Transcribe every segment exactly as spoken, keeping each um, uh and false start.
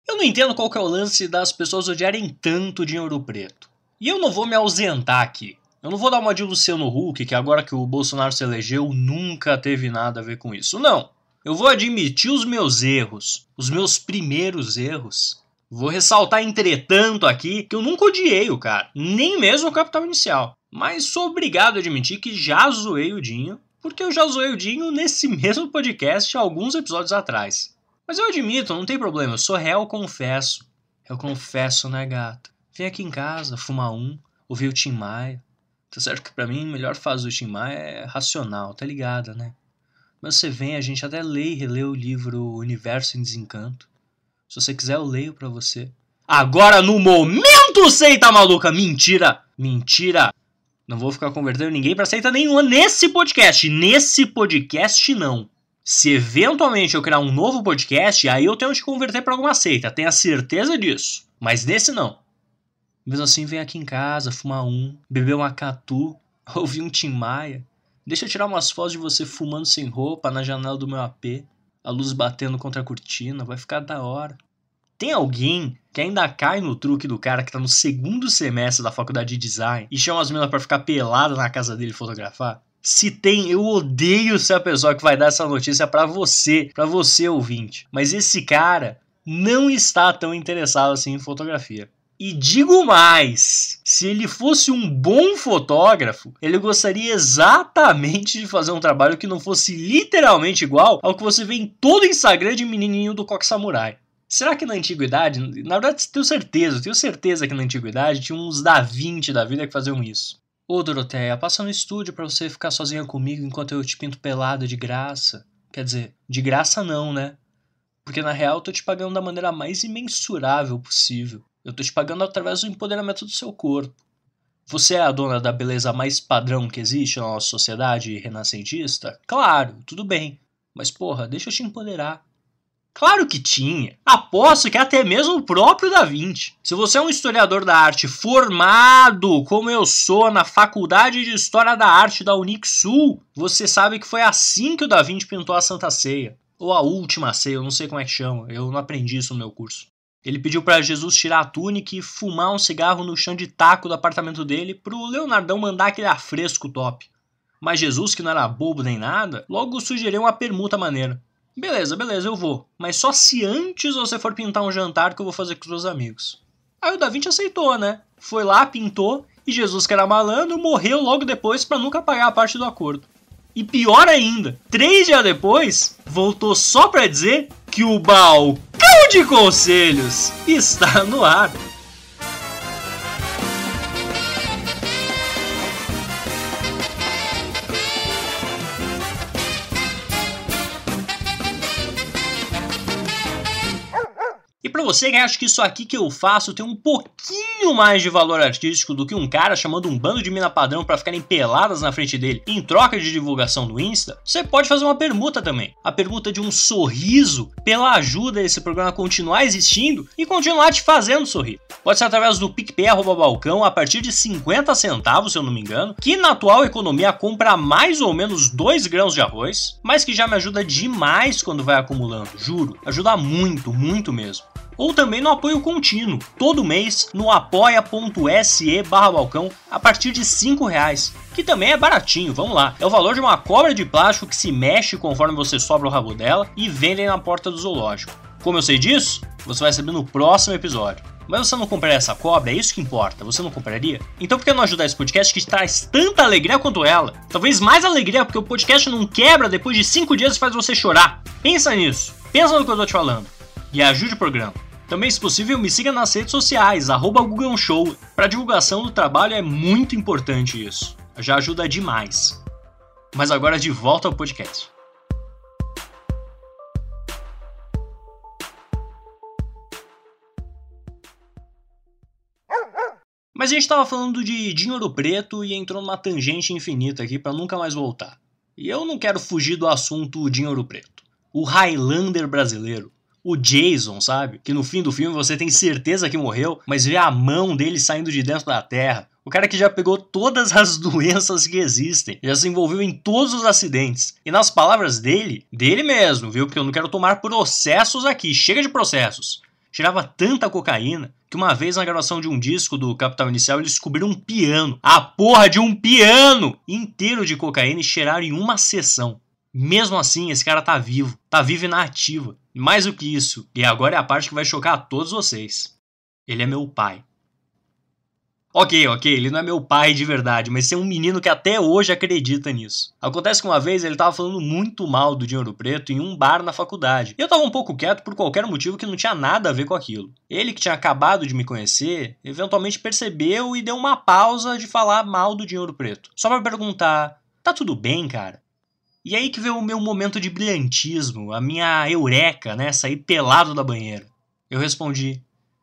Eu não entendo qual que é o lance das pessoas odiarem tanto de Ouro Preto. E eu não vou me ausentar aqui. Eu não vou dar uma de Luciano Huck, que agora que o Bolsonaro se elegeu, nunca teve nada a ver com isso. Não. Eu vou admitir os meus erros. Os meus primeiros erros. Vou ressaltar, entretanto, aqui, que eu nunca odiei o cara. Nem mesmo o Capital Inicial. Mas sou obrigado a admitir que já zoei o Dinho. Porque eu já zoei o Dinho nesse mesmo podcast alguns episódios atrás. Mas eu admito, não tem problema, eu sou réu, confesso. Eu confesso, né, gata? Vem aqui em casa, fumar um, ouvir o Tim Maia. Tá certo que pra mim, a melhor fase do Tim Maia é racional, tá ligada, né? Mas você vem, a gente até lê e relê o livro Universo em Desencanto. Se você quiser, eu leio pra você. Agora, no momento, seita maluca! Mentira! Mentira! Não vou ficar convertendo ninguém pra seita nenhuma nesse podcast. Nesse podcast, não. Se eventualmente eu criar um novo podcast, aí eu tenho que te converter pra alguma seita. Tenha certeza disso. Mas nesse não. Mesmo assim, vem aqui em casa, fumar um, beber um acatu, ouvir um Tim Maia. Deixa eu tirar umas fotos de você fumando sem roupa na janela do meu A P. A luz batendo contra a cortina. Vai ficar da hora. Tem alguém que ainda cai no truque do cara que tá no segundo semestre da faculdade de design e chama as meninas pra ficar pelada na casa dele fotografar? Se tem, eu odeio ser a pessoa que vai dar essa notícia pra você, pra você ouvinte. Mas esse cara não está tão interessado assim em fotografia. E digo mais, se ele fosse um bom fotógrafo, ele gostaria exatamente de fazer um trabalho que não fosse literalmente igual ao que você vê em todo o Instagram de menininho do Coque Samurai. Será que na antiguidade, na verdade tenho certeza, tenho certeza que na antiguidade tinha uns Da Vinci da vida que faziam isso. Ô Doroteia, passa no estúdio pra você ficar sozinha comigo enquanto eu te pinto pelada de graça. Quer dizer, de graça não, né? Porque na real eu tô te pagando da maneira mais imensurável possível. Eu tô te pagando através do empoderamento do seu corpo. Você é a dona da beleza mais padrão que existe na nossa sociedade renascentista? Claro, tudo bem. Mas porra, deixa eu te empoderar. Claro que tinha. Aposto que até mesmo o próprio Da Vinci. Se você é um historiador da arte formado, como eu sou, na Faculdade de História da Arte da Unixul, você sabe que foi assim que o Da Vinci pintou a Santa Ceia. Ou a Última Ceia, eu não sei como é que chama. Eu não aprendi isso no meu curso. Ele pediu para Jesus tirar a túnica e fumar um cigarro no chão de taco do apartamento dele pro Leonardão mandar aquele afresco top. Mas Jesus, que não era bobo nem nada, logo sugeriu uma permuta maneira. Beleza, beleza, eu vou. Mas só se antes você for pintar um jantar que eu vou fazer com os meus amigos. Aí o Da Vinci aceitou, né? Foi lá, pintou, e Jesus, que era malandro, morreu logo depois pra nunca pagar a parte do acordo. E pior ainda, três dias depois, voltou só pra dizer que o balcão de conselhos está no ar. E pra você que acha que isso aqui que eu faço tem um pouquinho mais de valor artístico do que um cara chamando um bando de mina padrão pra ficarem peladas na frente dele em troca de divulgação no Insta, você pode fazer uma permuta também. A permuta de um sorriso pela ajuda desse programa continuar existindo e continuar te fazendo sorrir. Pode ser através do PicPay arroba balcão a partir de cinquenta centavos, se eu não me engano, que na atual economia compra mais ou menos dois grãos de arroz, mas que já me ajuda demais quando vai acumulando, juro. Ajuda muito, muito mesmo. Ou também no apoio contínuo, todo mês no apoia.se barra balcão a partir de cinco reais, que também é baratinho, vamos lá. É o valor de uma cobra de plástico que se mexe conforme você sobra o rabo dela e vendem na porta do zoológico. Como eu sei disso? Você vai saber no próximo episódio. Mas você não compraria essa cobra? É isso que importa, você não compraria? Então por que não ajudar esse podcast que traz tanta alegria quanto ela? Talvez mais alegria, porque o podcast não quebra depois de cinco dias e faz você chorar. Pensa nisso, pensa no que eu tô te falando. E ajude o programa. Também, se possível, me siga nas redes sociais, arroba Google Show. Para divulgação do trabalho é muito importante isso. Já ajuda demais. Mas agora de volta ao podcast. Mas a gente estava falando de Dinho Ouro Preto e entrou numa tangente infinita aqui para nunca mais voltar. E eu não quero fugir do assunto Dinho Ouro Preto. O Highlander brasileiro. O Jason, sabe? Que no fim do filme você tem certeza que morreu, mas vê a mão dele saindo de dentro da terra. O cara que já pegou todas as doenças que existem, já se envolveu em todos os acidentes. E nas palavras dele, dele mesmo, viu? Porque eu não quero tomar processos aqui, chega de processos. Cheirava tanta cocaína que uma vez na gravação de um disco do Capital Inicial eles descobriram um piano, a porra de um piano inteiro de cocaína e cheiraram em uma sessão. Mesmo assim, esse cara tá vivo, tá vivo e na ativa. E mais do que isso, e agora é a parte que vai chocar a todos vocês. Ele é meu pai. Ok, ok, ele não é meu pai de verdade, mas tem um menino que até hoje acredita nisso. Acontece que uma vez ele tava falando muito mal do Dinheiro Preto em um bar na faculdade. E eu tava um pouco quieto por qualquer motivo que não tinha nada a ver com aquilo. Ele, que tinha acabado de me conhecer, eventualmente percebeu e deu uma pausa de falar mal do Dinheiro Preto. Só pra perguntar, tá tudo bem, cara? E aí que veio o meu momento de brilhantismo, a minha eureka, né, sair pelado da banheira. Eu respondi...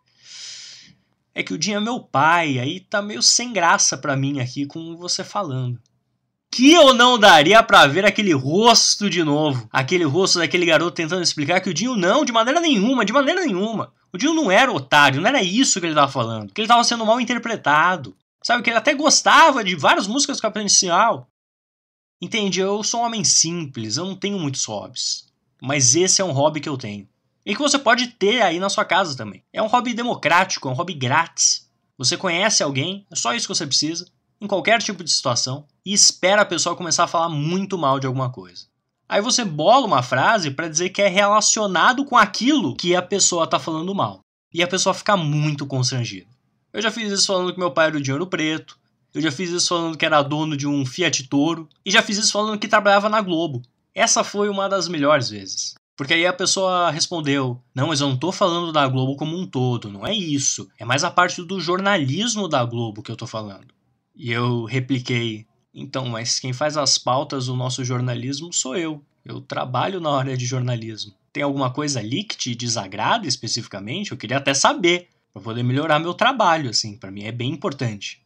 É que o Dinho é meu pai, aí tá meio sem graça pra mim aqui com você falando. Que eu não daria pra ver aquele rosto de novo. Aquele rosto daquele garoto tentando explicar que o Dinho não, de maneira nenhuma, de maneira nenhuma. O Dinho não era otário, não era isso que ele tava falando. Que ele tava sendo mal interpretado. Sabe, que ele até gostava de várias músicas do Capital Inicial. Entende, eu sou um homem simples, eu não tenho muitos hobbies. Mas esse é um hobby que eu tenho. E que você pode ter aí na sua casa também. É um hobby democrático, é um hobby grátis. Você conhece alguém, é só isso que você precisa, em qualquer tipo de situação, e espera a pessoa começar a falar muito mal de alguma coisa. Aí você bola uma frase para dizer que é relacionado com aquilo que a pessoa tá falando mal. E a pessoa fica muito constrangida. Eu já fiz isso falando que meu pai era o Dinheiro Preto, eu já fiz isso falando que era dono de um Fiat Toro, e já fiz isso falando que trabalhava na Globo. Essa foi uma das melhores vezes. Porque aí a pessoa respondeu, não, mas eu não tô falando da Globo como um todo, não é isso. É mais a parte do jornalismo da Globo que eu tô falando. E eu repliquei, então, mas quem faz as pautas do nosso jornalismo sou eu. Eu trabalho na área de jornalismo. Tem alguma coisa ali que te desagrada especificamente? Eu queria até saber, pra poder melhorar meu trabalho, assim, pra mim é bem importante.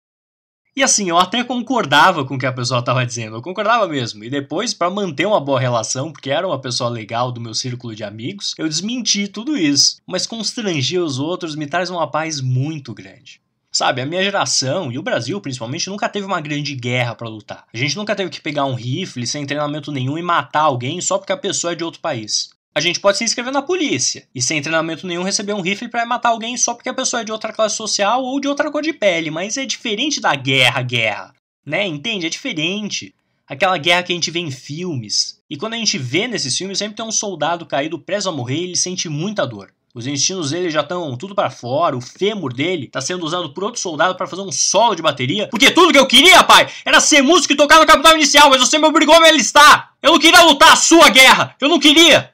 E assim, eu até concordava com o que a pessoa estava dizendo, eu concordava mesmo. E depois, para manter uma boa relação, porque era uma pessoa legal do meu círculo de amigos, eu desmenti tudo isso. Mas constranger os outros me traz uma paz muito grande. Sabe, a minha geração, e o Brasil principalmente, nunca teve uma grande guerra para lutar. A gente nunca teve que pegar um rifle sem treinamento nenhum e matar alguém só porque a pessoa é de outro país. A gente pode se inscrever na polícia e sem treinamento nenhum receber um rifle pra matar alguém só porque a pessoa é de outra classe social ou de outra cor de pele, mas é diferente da guerra, guerra, né? Entende? É diferente. Aquela guerra que a gente vê em filmes. E quando a gente vê nesses filmes, sempre tem um soldado caído preso a morrer e ele sente muita dor. Os intestinos dele já estão tudo pra fora, o fêmur dele tá sendo usado por outro soldado pra fazer um solo de bateria. Porque tudo que eu queria, pai, era ser músico e tocar no Capital Inicial, mas você me obrigou a me alistar. Eu não queria lutar a sua guerra, eu não queria.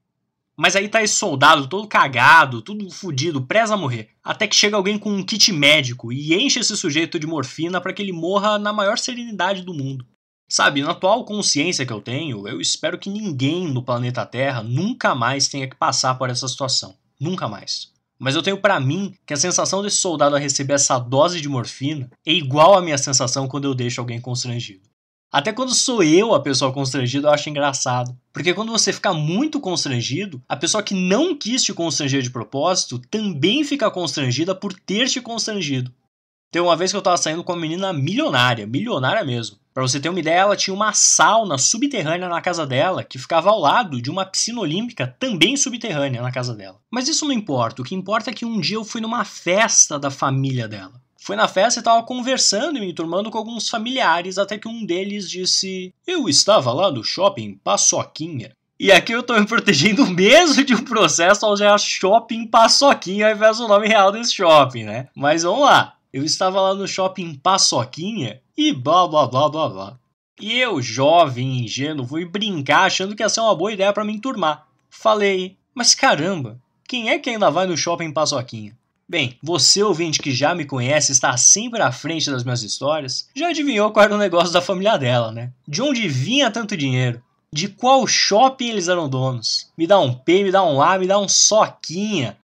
Mas aí tá esse soldado todo cagado, tudo fudido, prestes a morrer. Até que chega alguém com um kit médico e enche esse sujeito de morfina para que ele morra na maior serenidade do mundo. Sabe, na atual consciência que eu tenho, eu espero que ninguém no planeta Terra nunca mais tenha que passar por essa situação. Nunca mais. Mas eu tenho pra mim que a sensação desse soldado a receber essa dose de morfina é igual à minha sensação quando eu deixo alguém constrangido. Até quando sou eu a pessoa constrangida, eu acho engraçado. Porque quando você fica muito constrangido, a pessoa que não quis te constranger de propósito também fica constrangida por ter te constrangido. Tem uma vez que eu tava saindo com uma menina milionária, milionária mesmo. Pra você ter uma ideia, ela tinha uma sauna subterrânea na casa dela, que ficava ao lado de uma piscina olímpica também subterrânea na casa dela. Mas isso não importa, o que importa é que um dia eu fui numa festa da família dela. Fui na festa e estava conversando e me enturmando com alguns familiares, até que um deles disse: eu estava lá no shopping Paçoquinha. E aqui eu tô me protegendo mesmo de um processo ao já shopping Paçoquinha ao invés do nome real desse shopping, né? Mas vamos lá. Eu estava lá no shopping Paçoquinha e blá blá blá blá blá. E eu, jovem e ingênuo, fui brincar achando que ia ser uma boa ideia para me enturmar. Falei, mas caramba, quem é que ainda vai no shopping Paçoquinha? Bem, você ouvinte que já me conhece, está sempre à frente das minhas histórias, já adivinhou qual era o negócio da família dela, né? De onde vinha tanto dinheiro? De qual shopping eles eram donos? Me dá um P, me dá um A, me dá um soquinha.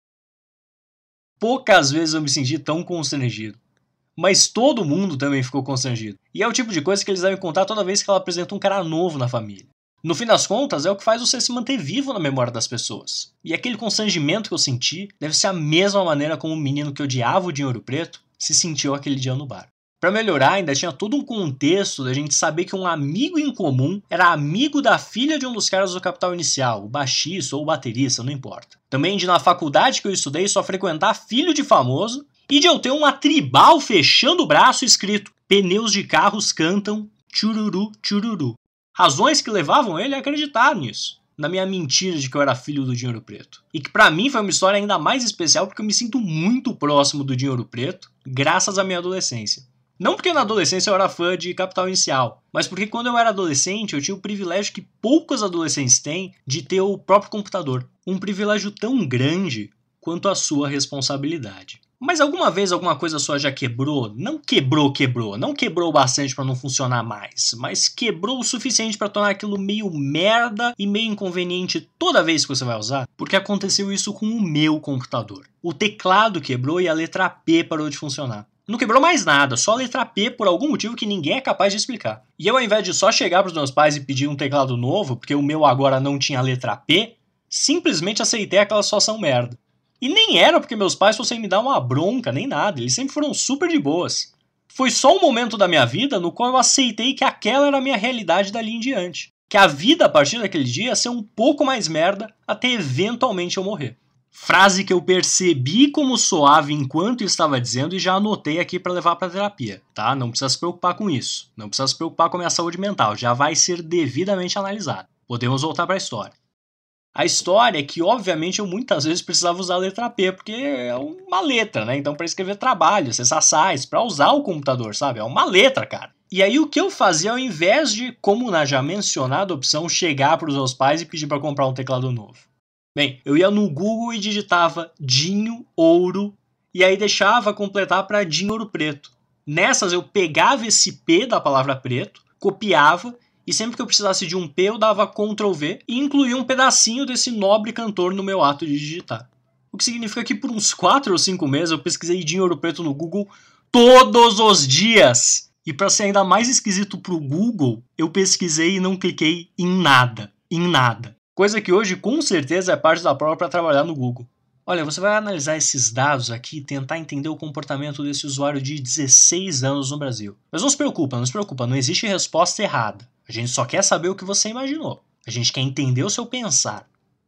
Poucas vezes eu me senti tão constrangido. Mas todo mundo também ficou constrangido. E é o tipo de coisa que eles devem contar toda vez que ela apresenta um cara novo na família. No fim das contas, é o que faz você se manter vivo na memória das pessoas. E aquele constrangimento que eu senti deve ser a mesma maneira como o menino que odiava o Dinheiro Preto se sentiu aquele dia no bar. Para melhorar, ainda tinha todo um contexto da gente saber que um amigo em comum era amigo da filha de um dos caras do Capital Inicial, o baixista ou o baterista, não importa. Também de na faculdade que eu estudei só frequentar filho de famoso e de eu ter uma tribal fechando o braço escrito pneus de carros cantam tchururu tchururu. Razões que levavam ele a acreditar nisso, na minha mentira de que eu era filho do Dinheiro Preto. E que pra mim foi uma história ainda mais especial porque eu me sinto muito próximo do Dinheiro Preto graças à minha adolescência. Não porque na adolescência eu era fã de Capital Inicial, mas porque quando eu era adolescente eu tinha o privilégio que poucos adolescentes têm de ter o próprio computador. Um privilégio tão grande quanto a sua responsabilidade. Mas alguma vez alguma coisa sua já quebrou? Não quebrou, quebrou. Não quebrou bastante para não funcionar mais, mas quebrou o suficiente para tornar aquilo meio merda e meio inconveniente toda vez que você vai usar? Porque aconteceu isso com o meu computador. O teclado quebrou e a letra P parou de funcionar. Não quebrou mais nada, só a letra P por algum motivo que ninguém é capaz de explicar. E eu, ao invés de só chegar para os meus pais e pedir um teclado novo, porque o meu agora não tinha a letra P, simplesmente aceitei aquela situação merda. E nem era porque meus pais fossem me dar uma bronca, nem nada, eles sempre foram super de boas. Foi só um momento da minha vida no qual eu aceitei que aquela era a minha realidade dali em diante. Que a vida a partir daquele dia ia ser um pouco mais merda até eventualmente eu morrer. Frase que eu percebi como soava enquanto estava dizendo e já anotei aqui para levar para terapia, tá? Não precisa se preocupar com isso. Não precisa se preocupar com a minha saúde mental. Já vai ser devidamente analisado. Podemos voltar para a história. A história é que, obviamente, eu muitas vezes precisava usar a letra P, porque é uma letra, né? Então, para escrever trabalho, acessar sites, para usar o computador, sabe? É uma letra, cara. E aí, o que eu fazia, ao invés de, como na já mencionada opção, chegar para os meus pais e pedir para comprar um teclado novo? Bem, eu ia no Google e digitava Dinho Ouro e aí deixava completar para Dinho Ouro Preto. Nessas eu pegava esse P da palavra preto, copiava e sempre que eu precisasse de um P eu dava control V e incluía um pedacinho desse nobre cantor no meu ato de digitar. O que significa que por uns quatro ou cinco meses eu pesquisei Dinho Ouro Preto no Google todos os dias. E para ser ainda mais esquisito pro Google, eu pesquisei e não cliquei em nada, em nada. Coisa que hoje com certeza é parte da prova para trabalhar no Google. Olha, você vai analisar esses dados aqui e tentar entender o comportamento desse usuário de dezesseis anos no Brasil. Mas não se preocupa, não se preocupa, não existe resposta errada. A gente só quer saber o que você imaginou. A gente quer entender o seu pensar.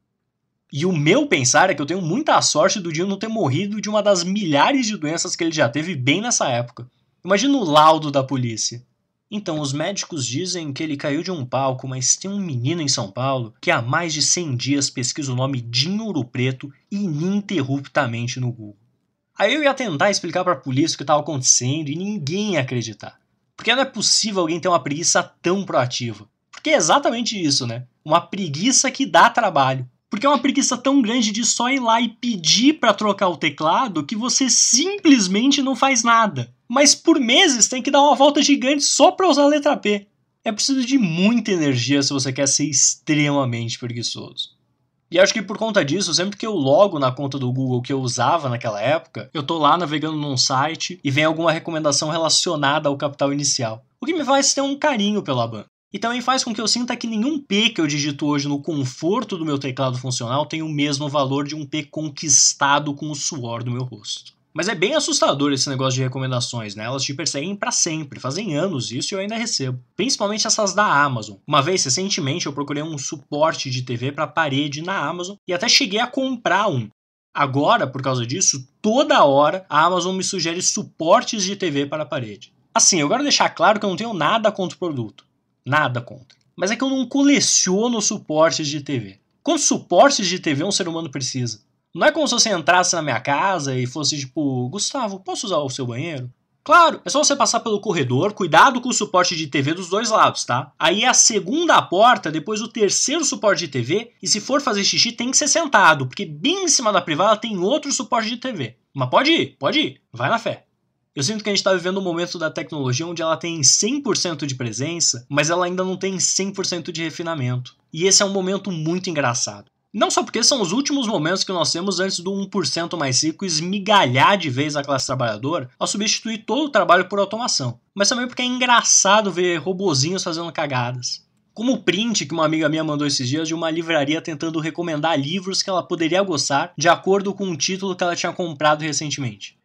E o meu pensar é que eu tenho muita sorte do Dinho não ter morrido de uma das milhares de doenças que ele já teve bem nessa época. Imagina o laudo da polícia. Então, os médicos dizem que ele caiu de um palco, mas tem um menino em São Paulo que há mais de cem dias pesquisa o nome Dinho Ouro Preto ininterruptamente no Google. Aí eu ia tentar explicar para a polícia o que estava acontecendo e ninguém ia acreditar. Porque não é possível alguém ter uma preguiça tão proativa. Porque é exatamente isso, né? Uma preguiça que dá trabalho. Porque é uma preguiça tão grande de só ir lá e pedir para trocar o teclado que você simplesmente não faz nada. Mas por meses tem que dar uma volta gigante só para usar a letra P. É preciso de muita energia se você quer ser extremamente preguiçoso. E acho que por conta disso, sempre que eu logo na conta do Google que eu usava naquela época, eu tô lá navegando num site e vem alguma recomendação relacionada ao Capital Inicial. O que me faz ter um carinho pela banda. E também faz com que eu sinta que nenhum P que eu digito hoje no conforto do meu teclado funcional tem o mesmo valor de um P conquistado com o suor do meu rosto. Mas é bem assustador esse negócio de recomendações, né? Elas te perseguem pra sempre, fazem anos isso e eu ainda recebo. Principalmente essas da Amazon. Uma vez, recentemente, eu procurei um suporte de T V pra parede na Amazon e até cheguei a comprar um. Agora, por causa disso, toda hora a Amazon me sugere suportes de T V para a parede. Assim, eu quero deixar claro que eu não tenho nada contra o produto. Nada contra. Mas é que eu não coleciono suportes de T V. Quantos suportes de T V um ser humano precisa? Não é como se você entrasse na minha casa e fosse tipo, Gustavo, posso usar o seu banheiro? Claro, é só você passar pelo corredor, cuidado com o suporte de T V dos dois lados, tá? Aí é a segunda porta, depois o terceiro suporte de T V, e se for fazer xixi tem que ser sentado, porque bem em cima da privada tem outro suporte de T V. Mas pode ir, pode ir, vai na fé. Eu sinto que a gente está vivendo um momento da tecnologia onde ela tem cem por cento de presença, mas ela ainda não tem cem por cento de refinamento. E esse é um momento muito engraçado. Não só porque são os últimos momentos que nós temos antes do um por cento mais rico esmigalhar de vez a classe trabalhadora ao substituir todo o trabalho por automação. Mas também porque é engraçado ver robozinhos fazendo cagadas. Como o print que uma amiga minha mandou esses dias de uma livraria tentando recomendar livros que ela poderia gostar de acordo com o título que ela tinha comprado recentemente.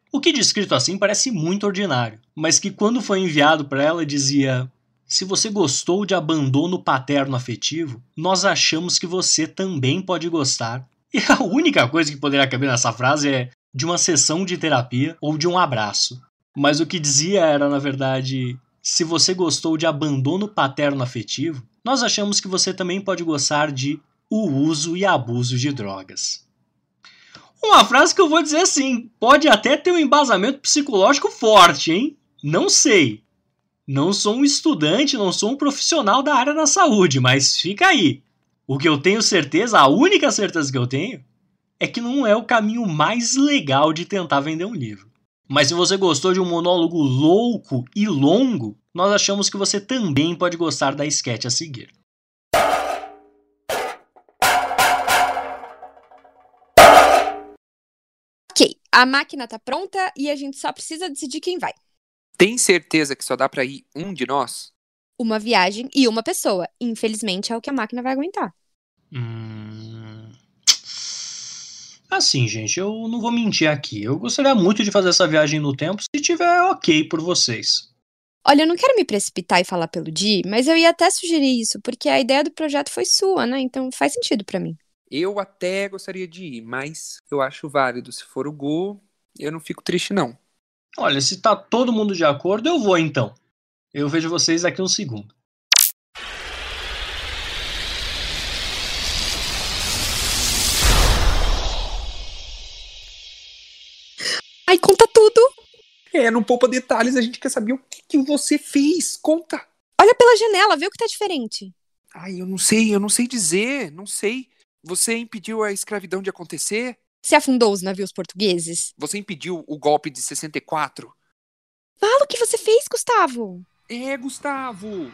O que descrito assim parece muito ordinário, mas que quando foi enviado para ela dizia: se você gostou de abandono paterno afetivo, nós achamos que você também pode gostar. E a única coisa que poderia caber nessa frase é de uma sessão de terapia ou de um abraço. Mas o que dizia era, na verdade, se você gostou de abandono paterno afetivo, nós achamos que você também pode gostar de o uso e abuso de drogas. Uma frase que eu vou dizer assim, pode até ter um embasamento psicológico forte, hein? Não sei. Não sou um estudante, não sou um profissional da área da saúde, mas fica aí. O que eu tenho certeza, a única certeza que eu tenho, é que não é o caminho mais legal de tentar vender um livro. Mas se você gostou de um monólogo louco e longo, nós achamos que você também pode gostar da sketch a seguir. Ok, a máquina tá pronta e a gente só precisa decidir quem vai. Tem certeza que só dá pra ir um de nós? Uma viagem e uma pessoa. Infelizmente é o que a máquina vai aguentar. Hum... Assim, gente, eu não vou mentir aqui. Eu gostaria muito de fazer essa viagem no tempo se tiver ok por vocês. Olha, eu não quero me precipitar e falar pelo Di, mas eu ia até sugerir isso, porque a ideia do projeto foi sua, né? Então faz sentido pra mim. Eu até gostaria de ir, mas eu acho válido. Se for o Gu, eu não fico triste, não. Olha, se tá todo mundo de acordo, eu vou então. Eu vejo vocês daqui um segundo. Ai, conta tudo! É, não poupa detalhes, a gente quer saber o que, que você fez. Conta! Olha pela janela, vê o que tá diferente. Ai, eu não sei, eu não sei dizer, não sei. Você impediu a escravidão de acontecer? Você afundou os navios portugueses? Você impediu o golpe de sessenta e quatro? Fala o que você fez, Gustavo! É, Gustavo!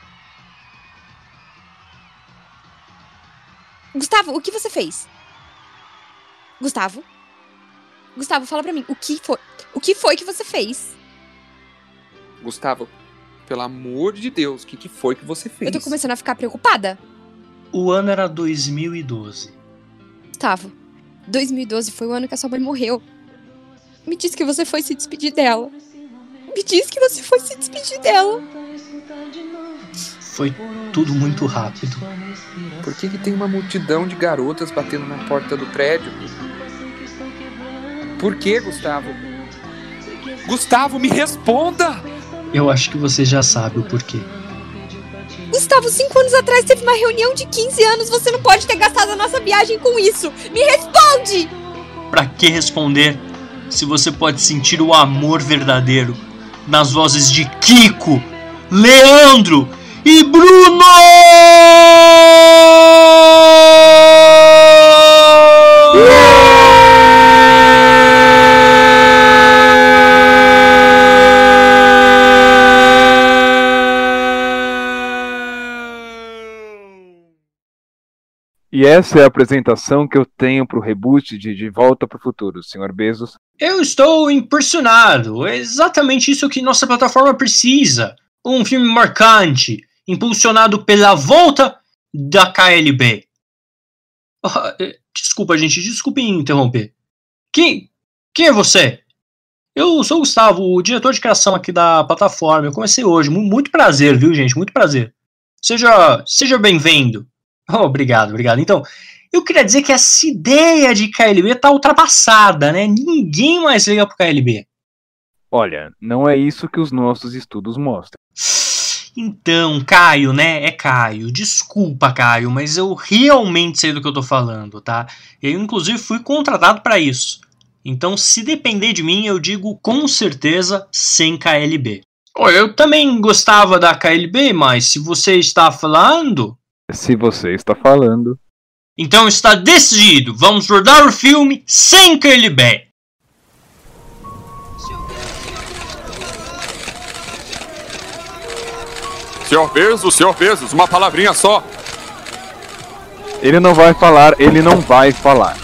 Gustavo, o que você fez? Gustavo? Gustavo, fala pra mim, o que foi? O que foi que você fez? Gustavo, pelo amor de Deus, o que, que foi que você fez? Eu tô começando a ficar preocupada. O ano era dois mil e doze. Gustavo, dois mil e doze foi o ano que a sua mãe morreu. Me diz que você foi se despedir dela. Me diz que você foi se despedir dela. Foi tudo muito rápido. Por que que tem uma multidão de garotas batendo na porta do prédio? Por que, Gustavo? Gustavo, me responda! Eu acho que você já sabe o porquê. Gustavo, cinco anos atrás teve uma reunião de quinze anos. Você não pode ter gastado a nossa viagem com isso. Me responde! Pra que responder se você pode sentir o amor verdadeiro nas vozes de Kiko, Leandro e Bruno! E essa é a apresentação que eu tenho para o reboot de De Volta para o Futuro, senhor Bezos. Eu estou impressionado. É exatamente isso que nossa plataforma precisa. Um filme marcante, impulsionado pela volta da K L B. Oh, desculpa, gente, desculpe interromper. Quem, quem é você? Eu sou o Gustavo, o diretor de criação aqui da plataforma. Eu comecei hoje. Muito prazer, viu, gente? Muito prazer. Seja, seja bem-vindo. Oh, obrigado, obrigado. Então, eu queria dizer que essa ideia de K L B tá ultrapassada, né? Ninguém mais liga pro K L B. Olha, não é isso que os nossos estudos mostram. Então, Caio, né? É Caio. Desculpa, Caio, mas eu realmente sei do que eu tô falando, tá? Eu, inclusive, fui contratado pra isso. Então, se depender de mim, eu digo com certeza sem K L B. Oh, eu também gostava da K L B, mas se você está falando... Se você está falando... Então está decidido. Vamos rodar o filme sem K L B. senhor Bezos, senhor Bezos, uma palavrinha só. Ele não vai falar, ele não vai falar.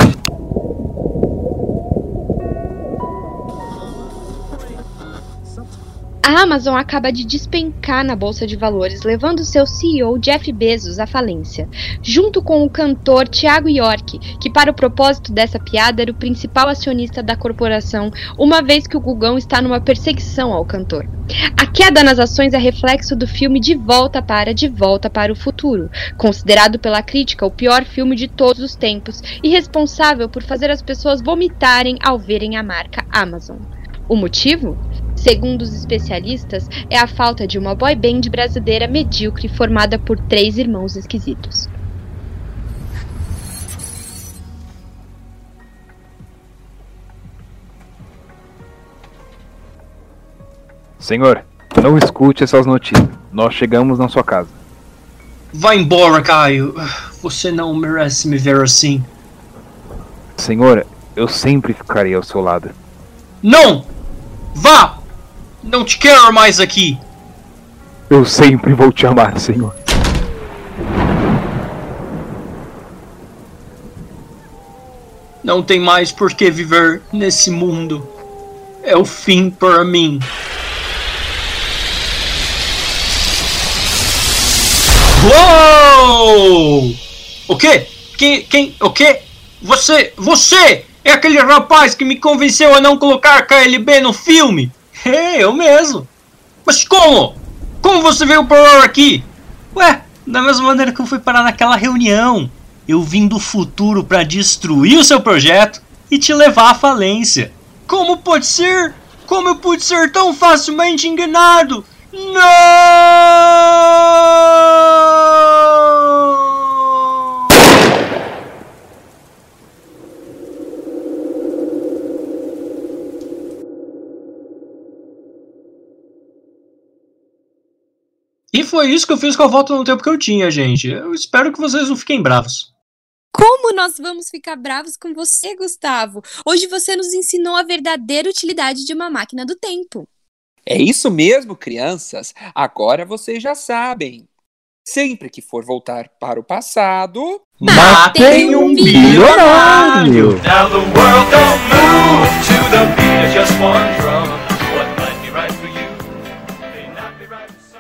A Amazon acaba de despencar na bolsa de valores, levando seu C E O Jeff Bezos à falência, junto com o cantor Thiago York, que para o propósito dessa piada era o principal acionista da corporação, uma vez que o Gugão está numa perseguição ao cantor. A queda nas ações é reflexo do filme De Volta para De Volta para o Futuro, considerado pela crítica o pior filme de todos os tempos e responsável por fazer as pessoas vomitarem ao verem a marca Amazon. O motivo? Segundo os especialistas, é a falta de uma boy band brasileira medíocre formada por três irmãos esquisitos. Senhor, não escute essas notícias. Nós chegamos na sua casa. Vai embora, Caio. Você não merece me ver assim. Senhor, eu sempre ficarei ao seu lado. Não! Vá! Não te quero mais aqui! Eu sempre vou te amar, senhor. Não tem mais por que viver nesse mundo. É o fim para mim. Uou! O quê? Quem? Quem? O quê? Você? Você! É aquele rapaz que me convenceu a não colocar K L B no filme? É, eu mesmo. Mas como? Como você veio parar aqui? Ué, da mesma maneira que eu fui parar naquela reunião. Eu vim do futuro para destruir o seu projeto e te levar à falência. Como pode ser? Como eu pude ser tão facilmente enganado? Não! E foi isso que eu fiz com a volta no tempo que eu tinha, gente. Eu espero que vocês não fiquem bravos. Como nós vamos ficar bravos com você, Gustavo? Hoje você nos ensinou a verdadeira utilidade de uma máquina do tempo. É isso mesmo, crianças. Agora vocês já sabem. Sempre que for voltar para o passado, matem um bilionário! Now the world don't move to the beat of just one drum. What might be right for you may not be right for some.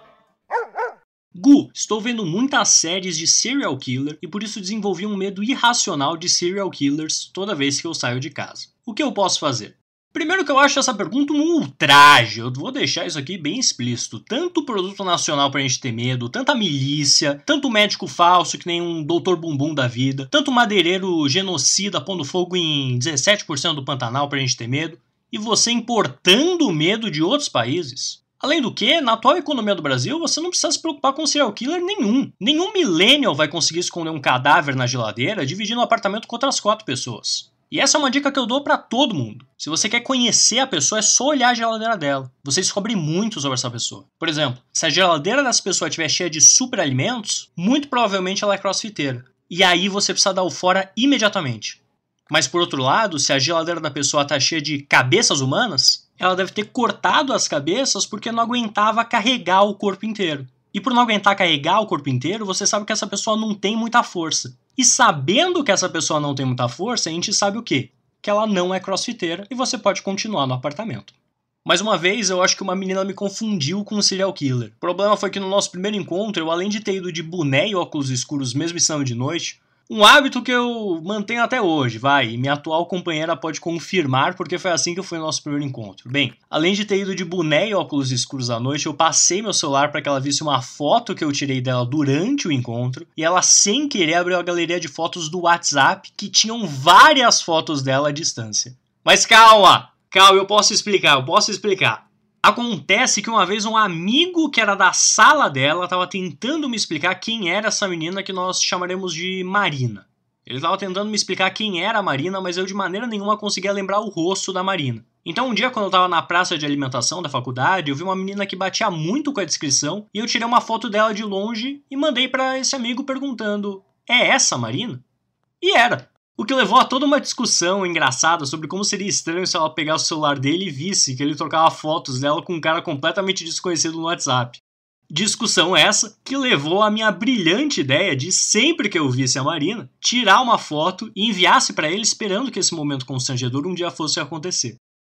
Gu, estou vendo muitas séries de serial killer e por isso desenvolvi um medo irracional de serial killers toda vez que eu saio de casa. O que eu posso fazer? Primeiro que eu acho essa pergunta um ultraje, eu vou deixar isso aqui bem explícito. Tanto o produto nacional pra gente ter medo, tanta milícia, tanto médico falso que nem um doutor Bumbum da vida, tanto madeireiro genocida pondo fogo em dezessete por cento do Pantanal pra gente ter medo, e você importando o medo de outros países. Além do que, na atual economia do Brasil, você não precisa se preocupar com serial killer nenhum. Nenhum millennial vai conseguir esconder um cadáver na geladeira dividindo um apartamento com outras quatro pessoas. E essa é uma dica que eu dou pra todo mundo. Se você quer conhecer a pessoa, é só olhar a geladeira dela. Você descobre muito sobre essa pessoa. Por exemplo, se a geladeira dessa pessoa estiver cheia de superalimentos, muito provavelmente ela é crossfiteira. E aí você precisa dar o fora imediatamente. Mas por outro lado, se a geladeira da pessoa está cheia de cabeças humanas, ela deve ter cortado as cabeças porque não aguentava carregar o corpo inteiro. E por não aguentar carregar o corpo inteiro, você sabe que essa pessoa não tem muita força. E sabendo que essa pessoa não tem muita força, a gente sabe o quê? Que ela não é crossfiteira e você pode continuar no apartamento. Mais uma vez, eu acho que uma menina me confundiu com um serial killer. O problema foi que no nosso primeiro encontro, eu além de ter ido de boné e óculos escuros mesmo estando de noite, um hábito que eu mantenho até hoje, vai, e minha atual companheira pode confirmar porque foi assim que eu fui no nosso primeiro encontro. Bem, além de ter ido de boné e óculos escuros à noite, eu passei meu celular para que ela visse uma foto que eu tirei dela durante o encontro e ela sem querer abriu a galeria de fotos do WhatsApp que tinham várias fotos dela à distância. Mas calma, calma, eu posso explicar, eu posso explicar. Acontece que uma vez um amigo que era da sala dela estava tentando me explicar quem era essa menina que nós chamaremos de Marina. Ele estava tentando me explicar quem era a Marina, mas eu de maneira nenhuma conseguia lembrar o rosto da Marina. Então um dia quando eu estava na praça de alimentação da faculdade, eu vi uma menina que batia muito com a descrição e eu tirei uma foto dela de longe e mandei para esse amigo perguntando: é essa a Marina? E era. O que levou a toda uma discussão engraçada sobre como seria estranho se ela pegasse o celular dele e visse que ele trocava fotos dela com um cara completamente desconhecido no WhatsApp. Discussão essa que levou a minha brilhante ideia de, sempre que eu visse a Marina, tirar uma foto e enviasse para ele esperando que esse momento constrangedor um dia fosse acontecer.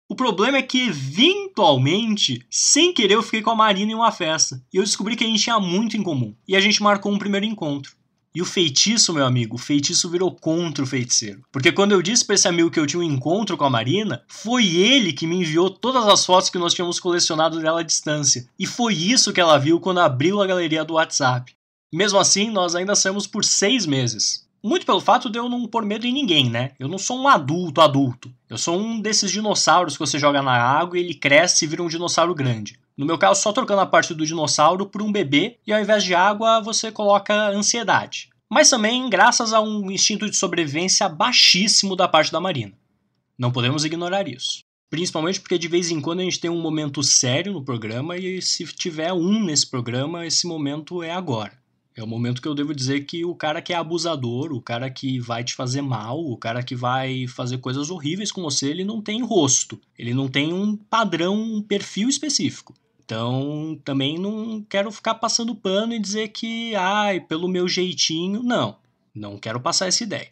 O problema é que, eventualmente, sem querer, eu fiquei com a Marina em uma festa. E eu descobri que a gente tinha muito em comum. E a gente marcou um primeiro encontro. E o feitiço, meu amigo, o feitiço virou contra o feiticeiro. Porque quando eu disse pra esse amigo que eu tinha um encontro com a Marina, foi ele que me enviou todas as fotos que nós tínhamos colecionado dela à distância. E foi isso que ela viu quando abriu a galeria do WhatsApp. Mesmo assim, nós ainda saímos por seis meses. Muito pelo fato de eu não pôr medo em ninguém, né? Eu não sou um adulto adulto. Eu sou um desses dinossauros que você joga na água e ele cresce e vira um dinossauro grande. No meu caso, só trocando a parte do dinossauro por um bebê e ao invés de água você coloca ansiedade. Mas também graças a um instinto de sobrevivência baixíssimo da parte da Marina. Não podemos ignorar isso. Principalmente porque de vez em quando a gente tem um momento sério no programa e se tiver um nesse programa, esse momento é agora. É o momento que eu devo dizer que o cara que é abusador, o cara que vai te fazer mal, o cara que vai fazer coisas horríveis com você, ele não tem rosto. Ele não tem um padrão, um perfil específico. Então, também não quero ficar passando pano e dizer que, ai, pelo meu jeitinho, não. Não quero passar essa ideia.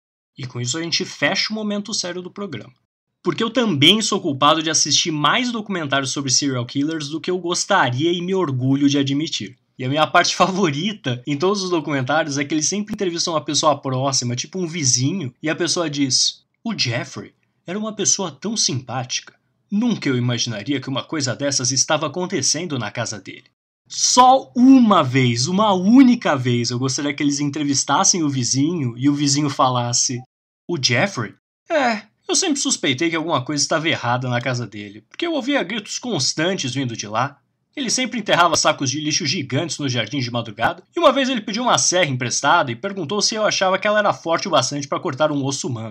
E com isso a gente fecha o momento sério do programa. Porque eu também sou culpado de assistir mais documentários sobre serial killers do que eu gostaria e me orgulho de admitir. E a minha parte favorita em todos os documentários é que eles sempre entrevistam uma pessoa próxima, tipo um vizinho, e a pessoa diz: o Jeffrey era uma pessoa tão simpática. Nunca eu imaginaria que uma coisa dessas estava acontecendo na casa dele. Só uma vez, uma única vez, eu gostaria que eles entrevistassem o vizinho e o vizinho falasse: o Jeffrey? É, eu sempre suspeitei que alguma coisa estava errada na casa dele, porque eu ouvia gritos constantes vindo de lá. Ele sempre enterrava sacos de lixo gigantes no jardim de madrugada, e uma vez ele pediu uma serra emprestada e perguntou se eu achava que ela era forte o bastante para cortar um osso humano.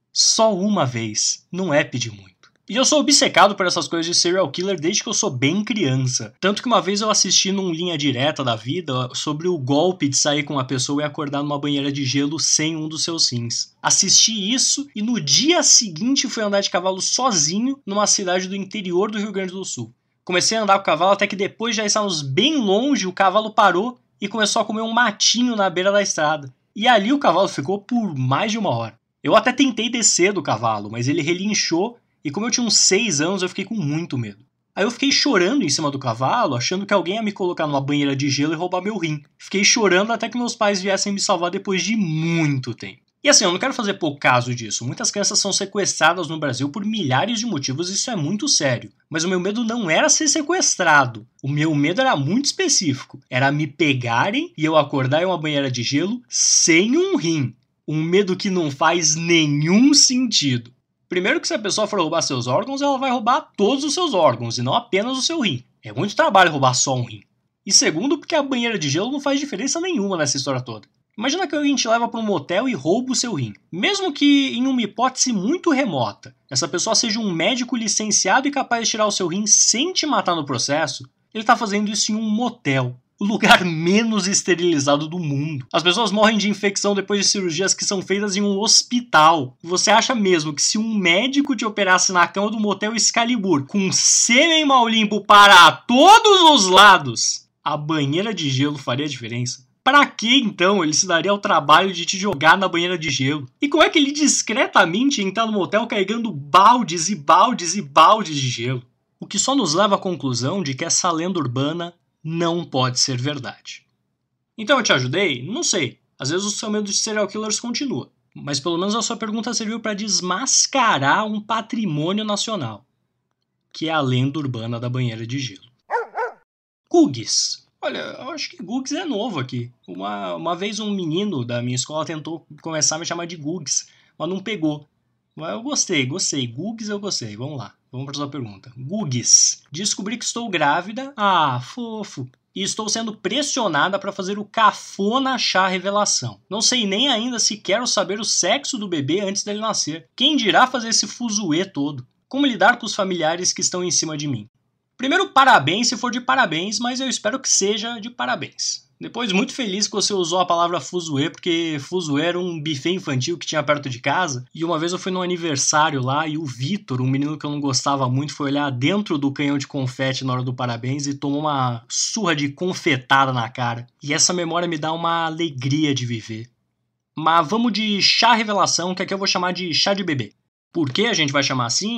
Só uma vez, não é pedir muito. E eu sou obcecado por essas coisas de serial killer desde que eu sou bem criança. Tanto que uma vez eu assisti num Linha Direta da Vida sobre o golpe de sair com uma pessoa e acordar numa banheira de gelo sem um dos seus rins. Assisti isso e no dia seguinte fui andar de cavalo sozinho numa cidade do interior do Rio Grande do Sul. Comecei a andar com o cavalo até que depois já estávamos bem longe, o cavalo parou e começou a comer um matinho na beira da estrada. E ali o cavalo ficou por mais de uma hora. Eu até tentei descer do cavalo, mas ele relinchou e como eu tinha uns seis anos eu fiquei com muito medo. Aí eu fiquei chorando em cima do cavalo, achando que alguém ia me colocar numa banheira de gelo e roubar meu rim. Fiquei chorando até que meus pais viessem me salvar depois de muito tempo. E assim, eu não quero fazer pouco caso disso. Muitas crianças são sequestradas no Brasil por milhares de motivos e isso é muito sério. Mas o meu medo não era ser sequestrado. O meu medo era muito específico. Era me pegarem e eu acordar em uma banheira de gelo sem um rim. Um medo que não faz nenhum sentido. Primeiro que se a pessoa for roubar seus órgãos, ela vai roubar todos os seus órgãos e não apenas o seu rim. É muito trabalho roubar só um rim. E segundo, porque a banheira de gelo não faz diferença nenhuma nessa história toda. Imagina que alguém te leva para um motel e rouba o seu rim. Mesmo que em uma hipótese muito remota, essa pessoa seja um médico licenciado e capaz de tirar o seu rim sem te matar no processo, ele está fazendo isso em um motel. O lugar menos esterilizado do mundo. As pessoas morrem de infecção depois de cirurgias que são feitas em um hospital. Você acha mesmo que se um médico te operasse na cama do motel Excalibur com sêmen mal limpo para todos os lados, a banheira de gelo faria diferença? Pra que então ele se daria ao trabalho de te jogar na banheira de gelo? E como é que ele discretamente entra no motel carregando baldes e baldes e baldes de gelo? O que só nos leva à conclusão de que essa lenda urbana não pode ser verdade. Então eu te ajudei? Não sei. Às vezes o seu medo de serial killers continua. Mas pelo menos a sua pergunta serviu para desmascarar um patrimônio nacional, que é a lenda urbana da banheira de gelo. Gugs. Olha, eu acho que Gugs é novo aqui. Uma, uma vez um menino da minha escola tentou começar a me chamar de Gugs, mas não pegou. Mas eu gostei, gostei. Gugs eu gostei. Vamos lá. Vamos para a sua pergunta. Gugs. Descobri que estou grávida. Ah, fofo. E estou sendo pressionada para fazer o cafona chá revelação. Não sei nem ainda se quero saber o sexo do bebê antes dele nascer. Quem dirá fazer esse fuzuê todo? Como lidar com os familiares que estão em cima de mim? Primeiro, parabéns se for de parabéns, mas eu espero que seja de parabéns. Depois, muito feliz que você usou a palavra fuzuê, porque fuzuê era um buffet infantil que tinha perto de casa. E uma vez eu fui num aniversário lá e o Vitor, um menino que eu não gostava muito, foi olhar dentro do canhão de confete na hora do parabéns e tomou uma surra de confetada na cara. E essa memória me dá uma alegria de viver. Mas vamos de chá revelação, que aqui eu vou chamar de chá de bebê. Por que a gente vai chamar assim?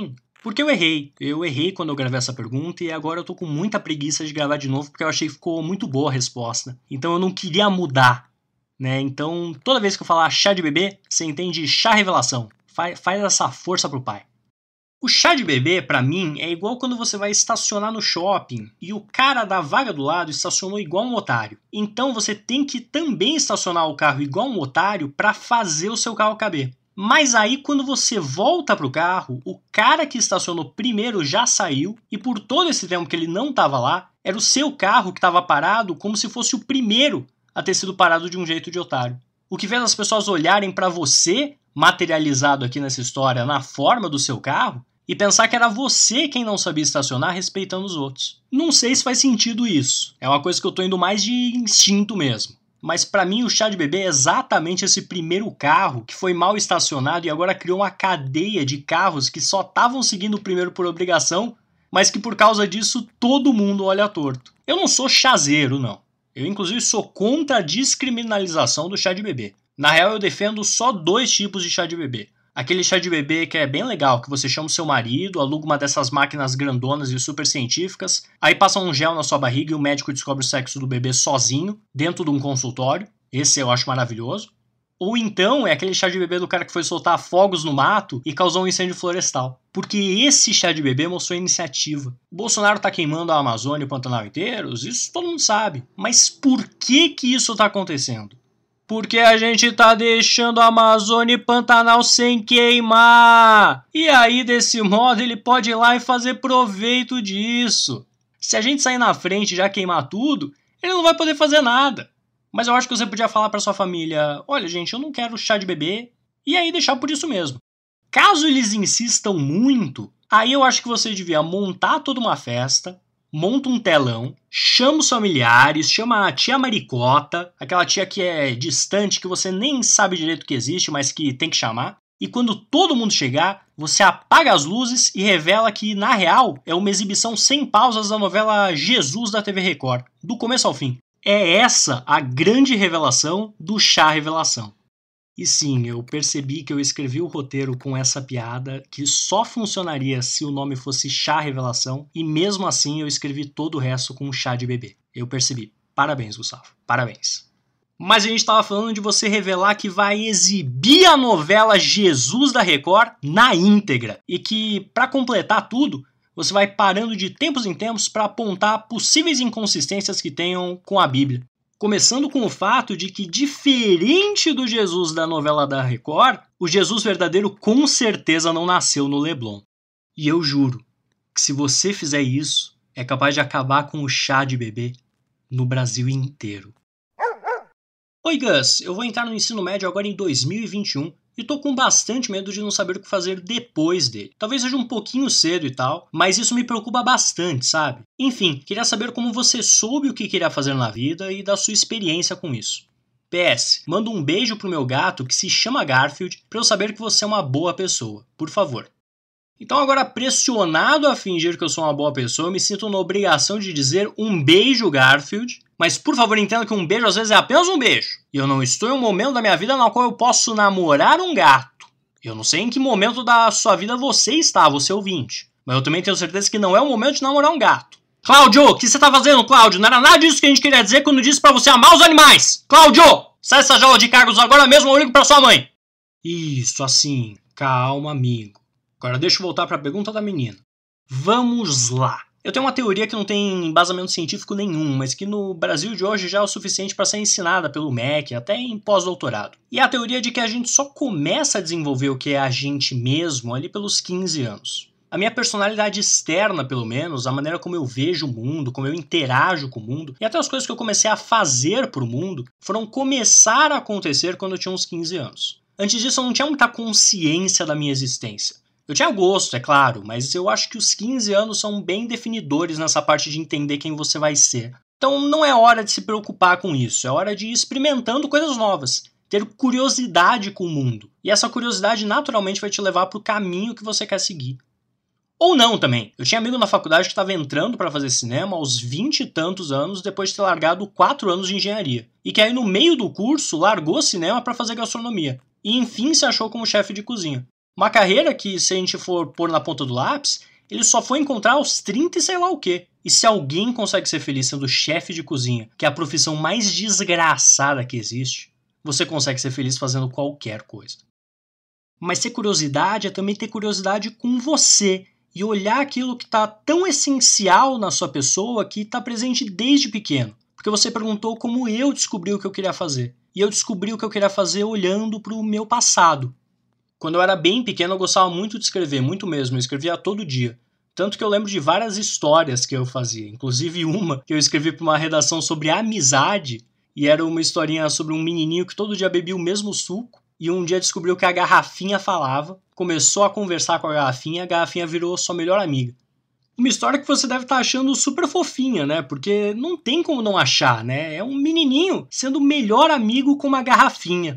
Porque eu errei. Eu errei quando eu gravei essa pergunta e agora eu tô com muita preguiça de gravar de novo porque eu achei que ficou muito boa a resposta. Então eu não queria mudar, né? Então toda vez que eu falar chá de bebê, você entende chá revelação. Faz, faz essa força pro pai. O chá de bebê, pra mim, é igual quando você vai estacionar no shopping e o cara da vaga do lado estacionou igual um otário. Então você tem que também estacionar o carro igual um otário pra fazer o seu carro caber. Mas aí quando você volta pro carro, o cara que estacionou primeiro já saiu e por todo esse tempo que ele não estava lá, era o seu carro que estava parado como se fosse o primeiro a ter sido parado de um jeito de otário. O que fez as pessoas olharem para você, materializado aqui nessa história, na forma do seu carro, e pensar que era você quem não sabia estacionar respeitando os outros. Não sei se faz sentido isso. É uma coisa que eu tô indo mais de instinto mesmo. Mas pra mim o chá de bebê é exatamente esse primeiro carro que foi mal estacionado e agora criou uma cadeia de carros que só estavam seguindo o primeiro por obrigação, mas que por causa disso todo mundo olha torto. Eu não sou chazeiro, não. Eu inclusive sou contra a descriminalização do chá de bebê. Na real eu defendo só dois tipos de chá de bebê. Aquele chá de bebê que é bem legal, que você chama o seu marido, aluga uma dessas máquinas grandonas e super científicas, aí passa um gel na sua barriga e o médico descobre o sexo do bebê sozinho, dentro de um consultório. Esse eu acho maravilhoso. Ou então é aquele chá de bebê do cara que foi soltar fogos no mato e causou um incêndio florestal. Porque esse chá de bebê mostrou iniciativa. O Bolsonaro tá queimando a Amazônia e o Pantanal inteiros, isso todo mundo sabe. Mas por que que isso tá acontecendo? Porque a gente tá deixando a Amazônia e Pantanal sem queimar. E aí, desse modo, ele pode ir lá e fazer proveito disso. Se a gente sair na frente e já queimar tudo, ele não vai poder fazer nada. Mas eu acho que você podia falar pra sua família, olha gente, eu não quero chá de bebê, e aí deixar por isso mesmo. Caso eles insistam muito, aí eu acho que você devia montar toda uma festa, monta um telão, chama os familiares, chama a tia Maricota, aquela tia que é distante, que você nem sabe direito que existe, mas que tem que chamar. E quando todo mundo chegar, você apaga as luzes e revela que, na real, é uma exibição sem pausas da novela Jesus da T V Record, do começo ao fim. É essa a grande revelação do chá revelação. E sim, eu percebi que eu escrevi o roteiro com essa piada que só funcionaria se o nome fosse Chá Revelação e mesmo assim eu escrevi todo o resto com chá de bebê. Eu percebi. Parabéns, Gustavo. Parabéns. Mas a gente estava falando de você revelar que vai exibir a novela Jesus da Record na íntegra e que, para completar tudo, você vai parando de tempos em tempos para apontar possíveis inconsistências que tenham com a Bíblia. Começando com o fato de que, diferente do Jesus da novela da Record, o Jesus verdadeiro com certeza não nasceu no Leblon. E eu juro que se você fizer isso, é capaz de acabar com o chá de bebê no Brasil inteiro. Oi Gus, eu vou entrar no ensino médio agora em dois mil e vinte e um e tô com bastante medo de não saber o que fazer depois dele. Talvez seja um pouquinho cedo e tal, mas isso me preocupa bastante, sabe? Enfim, queria saber como você soube o que queria fazer na vida e da sua experiência com isso. P S. Manda um beijo pro meu gato que se chama Garfield pra eu saber que você é uma boa pessoa, por favor. Então agora, pressionado a fingir que eu sou uma boa pessoa, eu me sinto na obrigação de dizer um beijo, Garfield. Mas por favor entenda que um beijo às vezes é apenas um beijo. E eu não estou em um momento da minha vida no qual eu posso namorar um gato. Eu não sei em que momento da sua vida você está, você ouvinte. Mas eu também tenho certeza que não é o momento de namorar um gato. Cláudio, o que você tá fazendo, Cláudio? Não era nada disso que a gente queria dizer quando disse pra você amar os animais. Cláudio, sai dessa jaula de cargos agora mesmo ou eu ligo pra sua mãe. Isso, assim, calma, amigo. Agora deixa eu voltar pra pergunta da menina. Vamos lá. Eu tenho uma teoria que não tem embasamento científico nenhum, mas que no Brasil de hoje já é o suficiente para ser ensinada pelo M E C, até em pós-doutorado. E é a teoria de que a gente só começa a desenvolver o que é a gente mesmo ali pelos quinze anos. A minha personalidade externa, pelo menos, a maneira como eu vejo o mundo, como eu interajo com o mundo, e até as coisas que eu comecei a fazer pro mundo, foram começar a acontecer quando eu tinha uns quinze anos. Antes disso eu não tinha muita consciência da minha existência. Eu tinha gosto, é claro, mas eu acho que os quinze anos são bem definidores nessa parte de entender quem você vai ser. Então não é hora de se preocupar com isso, é hora de ir experimentando coisas novas, ter curiosidade com o mundo. E essa curiosidade naturalmente vai te levar para o caminho que você quer seguir. Ou não também. Eu tinha amigo na faculdade que estava entrando para fazer cinema aos vinte e tantos anos depois de ter largado quatro anos de engenharia. E que aí no meio do curso largou cinema para fazer gastronomia. E enfim se achou como chefe de cozinha. Uma carreira que, se a gente for pôr na ponta do lápis, ele só foi encontrar aos trinta e sei lá o quê. E se alguém consegue ser feliz sendo chefe de cozinha, que é a profissão mais desgraçada que existe, você consegue ser feliz fazendo qualquer coisa. Mas ter curiosidade é também ter curiosidade com você e olhar aquilo que está tão essencial na sua pessoa que está presente desde pequeno. Porque você perguntou como eu descobri o que eu queria fazer. E eu descobri o que eu queria fazer olhando para o meu passado. Quando eu era bem pequeno, eu gostava muito de escrever, muito mesmo. Eu escrevia todo dia. Tanto que eu lembro de várias histórias que eu fazia. Inclusive uma que eu escrevi para uma redação sobre amizade. E era uma historinha sobre um menininho que todo dia bebia o mesmo suco. E um dia descobriu que a garrafinha falava. Começou a conversar com a garrafinha. A garrafinha virou sua melhor amiga. Uma história que você deve estar achando super fofinha, né? Porque não tem como não achar, né? É um menininho sendo o melhor amigo com uma garrafinha.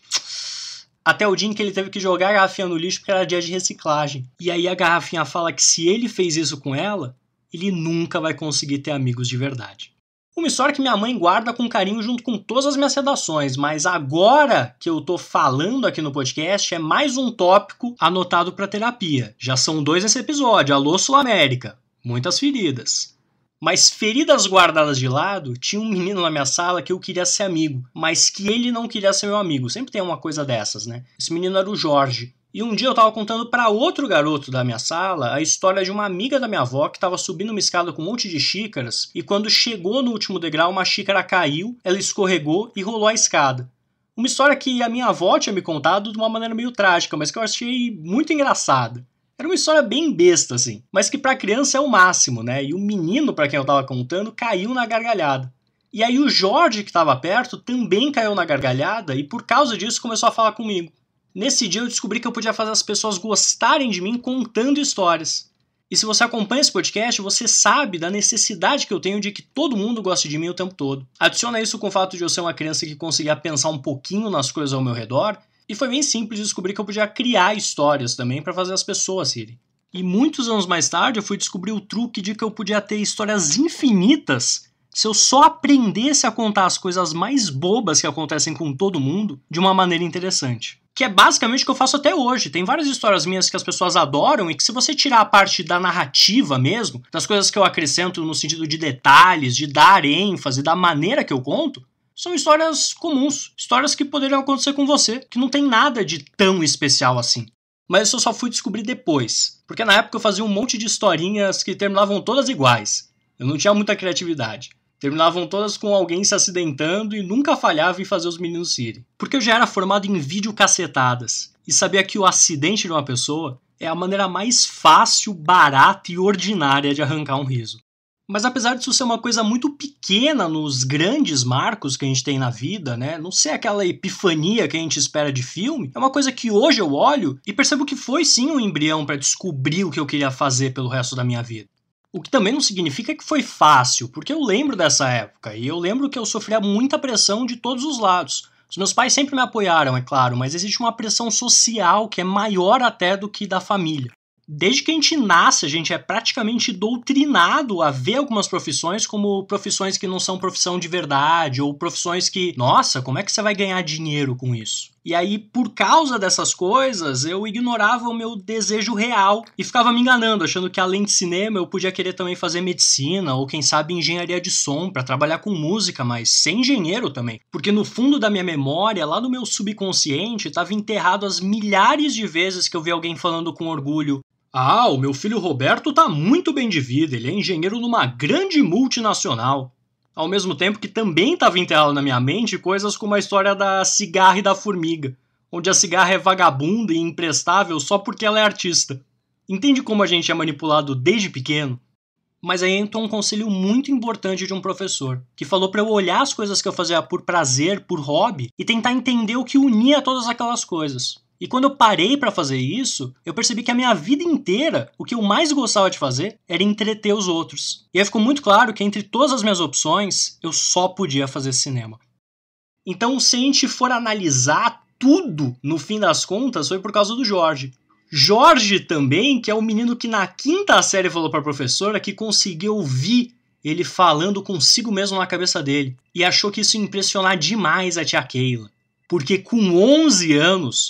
Até o dia em que ele teve que jogar a garrafinha no lixo porque era dia de reciclagem. E aí a garrafinha fala que se ele fez isso com ela, ele nunca vai conseguir ter amigos de verdade. Uma história que minha mãe guarda com carinho junto com todas as minhas redações, mas agora que eu tô falando aqui no podcast é mais um tópico anotado para terapia. Já são dois nesse episódio, alô Sul-América, muitas feridas. Mas feridas guardadas de lado, tinha um menino na minha sala que eu queria ser amigo, mas que ele não queria ser meu amigo. Sempre tem uma coisa dessas, né? Esse menino era o Jorge. E um dia eu tava contando para outro garoto da minha sala a história de uma amiga da minha avó que tava subindo uma escada com um monte de xícaras e quando chegou no último degrau uma xícara caiu, ela escorregou e rolou a escada. Uma história que a minha avó tinha me contado de uma maneira meio trágica, mas que eu achei muito engraçada. Era uma história bem besta, assim, mas que pra criança é o máximo, né? E o menino pra quem eu tava contando caiu na gargalhada. E aí o Jorge, que tava perto, também caiu na gargalhada e por causa disso começou a falar comigo. Nesse dia eu descobri que eu podia fazer as pessoas gostarem de mim contando histórias. E se você acompanha esse podcast, você sabe da necessidade que eu tenho de que todo mundo goste de mim o tempo todo. Adiciona isso com o fato de eu ser uma criança que conseguia pensar um pouquinho nas coisas ao meu redor, e foi bem simples descobrir que eu podia criar histórias também para fazer as pessoas rirem. E muitos anos mais tarde eu fui descobrir o truque de que eu podia ter histórias infinitas se eu só aprendesse a contar as coisas mais bobas que acontecem com todo mundo de uma maneira interessante. Que é basicamente o que eu faço até hoje. Tem várias histórias minhas que as pessoas adoram e que se você tirar a parte da narrativa mesmo, das coisas que eu acrescento no sentido de detalhes, de dar ênfase, da maneira que eu conto, são histórias comuns. Histórias que poderiam acontecer com você, que não tem nada de tão especial assim. Mas isso eu só fui descobrir depois. Porque na época eu fazia um monte de historinhas que terminavam todas iguais. Eu não tinha muita criatividade. Terminavam todas com alguém se acidentando e nunca falhava em fazer os meninos rirem. Porque eu já era formado em videocacetadas e sabia que o acidente de uma pessoa é a maneira mais fácil, barata e ordinária de arrancar um riso. Mas apesar disso ser uma coisa muito pequena nos grandes marcos que a gente tem na vida, né? Não ser aquela epifania que a gente espera de filme, é uma coisa que hoje eu olho e percebo que foi sim um embrião para descobrir o que eu queria fazer pelo resto da minha vida. O que também não significa que foi fácil, porque eu lembro dessa época, e eu lembro que eu sofria muita pressão de todos os lados. Os meus pais sempre me apoiaram, é claro, mas existe uma pressão social que é maior até do que da família. Desde que a gente nasce, a gente é praticamente doutrinado a ver algumas profissões como profissões que não são profissão de verdade, ou profissões que, nossa, como é que você vai ganhar dinheiro com isso? E aí, por causa dessas coisas, eu ignorava o meu desejo real e ficava me enganando, achando que além de cinema eu podia querer também fazer medicina, ou quem sabe engenharia de som, para trabalhar com música, mas ser engenheiro também. Porque no fundo da minha memória, lá no meu subconsciente, estava enterrado as milhares de vezes que eu vi alguém falando com orgulho: ah, o meu filho Roberto tá muito bem de vida, ele é engenheiro numa grande multinacional. Ao mesmo tempo que também estava enterrado na minha mente coisas como a história da cigarra e da formiga, onde a cigarra é vagabunda e imprestável só porque ela é artista. Entende como a gente é manipulado desde pequeno? Mas aí entrou um conselho muito importante de um professor, que falou para eu olhar as coisas que eu fazia por prazer, por hobby, e tentar entender o que unia todas aquelas coisas. E quando eu parei para fazer isso, eu percebi que a minha vida inteira, o que eu mais gostava de fazer era entreter os outros. E aí ficou muito claro que entre todas as minhas opções, eu só podia fazer cinema. Então, se a gente for analisar tudo, no fim das contas, foi por causa do Jorge. Jorge também, que é o menino que na quinta série falou para a professora que conseguiu ouvir ele falando consigo mesmo na cabeça dele. E achou que isso ia impressionar demais a tia Keila. Porque com onze anos...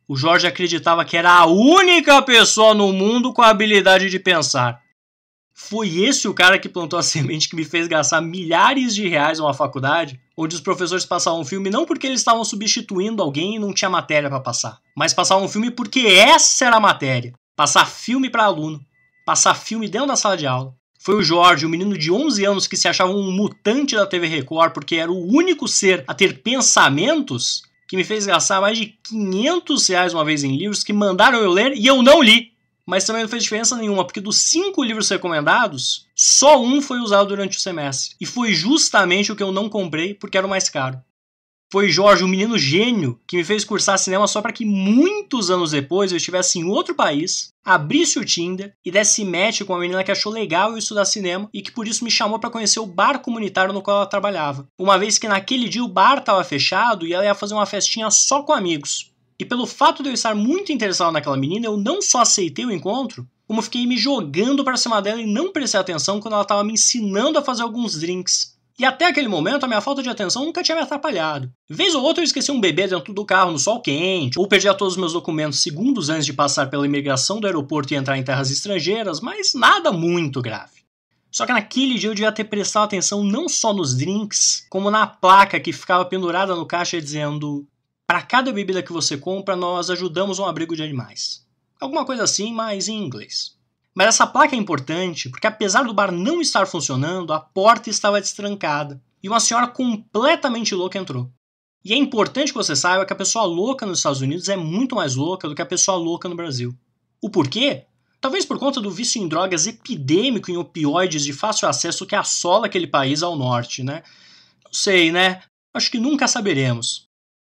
O Jorge acreditava que era a única pessoa no mundo com a habilidade de pensar. Foi esse o cara que plantou a semente que me fez gastar milhares de reais numa faculdade, onde os professores passavam filme não porque eles estavam substituindo alguém e não tinha matéria para passar, mas passavam filme porque essa era a matéria. Passar filme para aluno. Passar filme dentro da sala de aula. Foi o Jorge, um menino de onze anos que se achava um mutante da T V Record porque era o único ser a ter pensamentos, que me fez gastar mais de quinhentos reais uma vez em livros que mandaram eu ler e eu não li. Mas também não fez diferença nenhuma, porque dos cinco livros recomendados, só um foi usado durante o semestre. E foi justamente o que eu não comprei, porque era o mais caro. Foi Jorge, um menino gênio, que me fez cursar cinema só para que muitos anos depois eu estivesse em outro país, abrisse o Tinder e desse match com uma menina que achou legal eu estudar cinema e que por isso me chamou para conhecer o bar comunitário no qual ela trabalhava. Uma vez que naquele dia o bar estava fechado e ela ia fazer uma festinha só com amigos. E pelo fato de eu estar muito interessado naquela menina, eu não só aceitei o encontro, como fiquei me jogando para cima dela e não prestei atenção quando ela estava me ensinando a fazer alguns drinks. E até aquele momento, a minha falta de atenção nunca tinha me atrapalhado. Vez ou outra eu esqueci um bebê dentro do carro no sol quente, ou perdia todos os meus documentos segundos antes de passar pela imigração do aeroporto e entrar em terras estrangeiras, mas nada muito grave. Só que naquele dia eu devia ter prestado atenção não só nos drinks, como na placa que ficava pendurada no caixa dizendo: para cada bebida que você compra, nós ajudamos um abrigo de animais. Alguma coisa assim, mas em inglês. Mas essa placa é importante porque, apesar do bar não estar funcionando, a porta estava destrancada e uma senhora completamente louca entrou. E é importante que você saiba que a pessoa louca nos Estados Unidos é muito mais louca do que a pessoa louca no Brasil. O porquê? Talvez por conta do vício em drogas epidêmico em opioides de fácil acesso que assola aquele país ao norte, né? Não sei, né? Acho que nunca saberemos.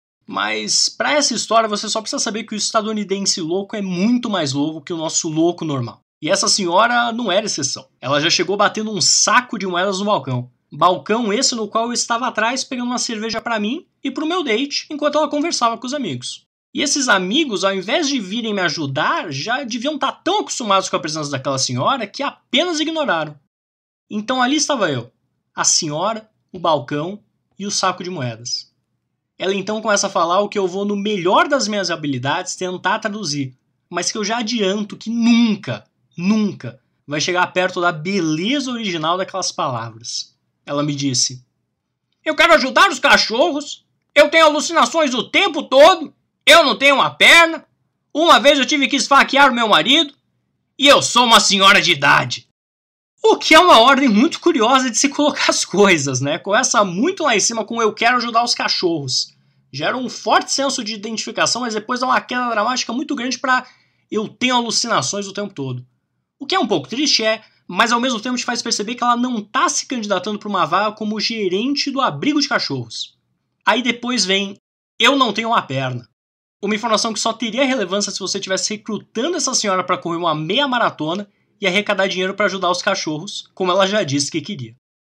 Mas para essa história você só precisa saber que o estadunidense louco é muito mais louco que o nosso louco normal. E essa senhora não era exceção. Ela já chegou batendo um saco de moedas no balcão. Balcão esse no qual eu estava atrás pegando uma cerveja para mim e para o meu date, enquanto ela conversava com os amigos. E esses amigos, ao invés de virem me ajudar, já deviam estar tão acostumados com a presença daquela senhora que apenas ignoraram. Então ali estava eu, a senhora, o balcão e o saco de moedas. Ela então começa a falar o que eu vou, no melhor das minhas habilidades, tentar traduzir, mas que eu já adianto que nunca, nunca vai chegar perto da beleza original daquelas palavras. Ela me disse: eu quero ajudar os cachorros, eu tenho alucinações o tempo todo, eu não tenho uma perna, uma vez eu tive que esfaquear o meu marido, e eu sou uma senhora de idade. O que é uma ordem muito curiosa de se colocar as coisas, né? Começa muito lá em cima com eu quero ajudar os cachorros. Gera um forte senso de identificação, mas depois dá uma queda dramática muito grande para eu tenho alucinações o tempo todo. O que é um pouco triste é, mas ao mesmo tempo te faz perceber que ela não está se candidatando para uma vaga como gerente do abrigo de cachorros. Aí depois vem, eu não tenho uma perna. Uma informação que só teria relevância se você estivesse recrutando essa senhora para correr uma meia maratona e arrecadar dinheiro para ajudar os cachorros, como ela já disse que queria.